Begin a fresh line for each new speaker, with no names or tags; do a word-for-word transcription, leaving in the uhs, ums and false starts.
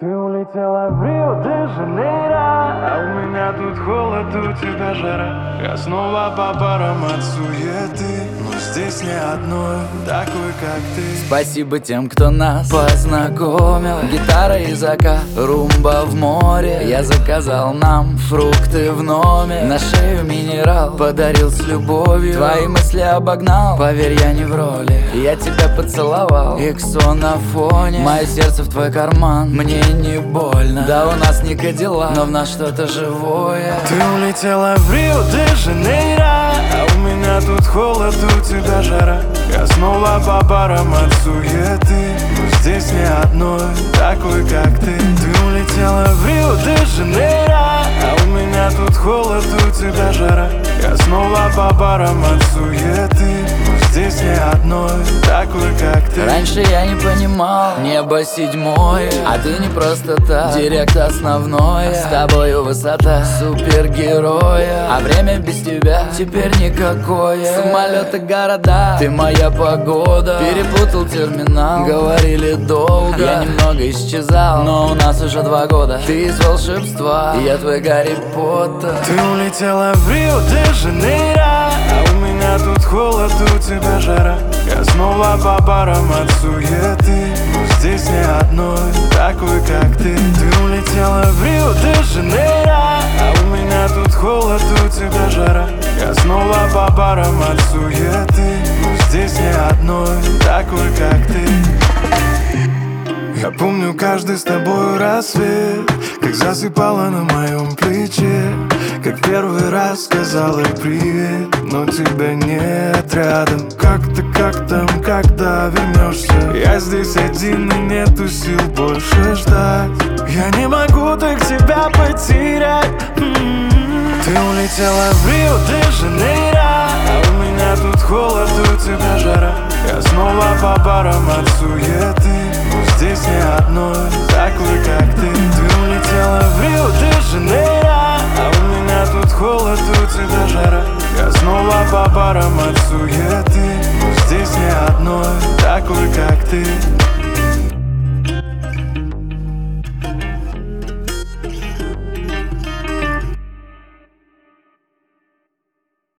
Ты улетела в Рио-де-Жанейро, а у меня тут холод, у тебя жара. Я снова по парам от суеты, но здесь не одной такой, как ты.
Спасибо тем, кто нас познакомил. Гитара и закат, румба в море. Я заказал нам фрукты в номер. На шею минерал подарил с любовью. Твои мысли обогнал, поверь, я не в роли. Я тебя поцеловал, иксо на фоне. Мое сердце в твой карман, мне не больно. Да, у нас не Кадиллак, но в нас что-то живое.
Ты улетела в Рио-де-Жанейро, а у меня тут холод, у тебя жара. Я снова по барам от суеты, но здесь не одной такой, как ты. Ты улетела в Рио-де-Жанейро, а у меня тут холод, у тебя жара. Я снова по барам от суеты, но здесь не одной такой, как ты.
Раньше я не понимал, небо седьмое, а ты не просто так, директ основное. С тобою высота супергероя, а время без тебя теперь никакое. Самолеты, города, ты моя погода. Перепутал терминал, говорили долго. Я немного исчезал, но у нас уже два года. Ты из волшебства, я твой Гарри Поттер.
Ты улетела в Рио-де-Жанейро, а у меня тут холод, у тебя жара. Я снова по барам от суеты, но здесь не одной такой, как ты. Ты улетела в Рио-де-Жанейро, а у меня тут холод, у тебя жара. Я снова по барам от суеты, но здесь не одной такой, как ты. Я помню каждый с тобой рассвет, как засыпала на моем плече, как первый раз сказала привет, но тебя нет рядом. Как ты, как там, когда вернешься? Я здесь один и нету сил больше ждать. Я не могу так тебя потерять. Ты улетела в Рио-де-Жанейро, а у меня тут холод, у тебя жара. Я снова по барам от суеты, но здесь не одной такой, как ты. Ты улетела в Рио-де-Жанейро, а у меня тут холод, у тебя жара. Я снова по барам от суеты, но здесь не одной такой, как ты.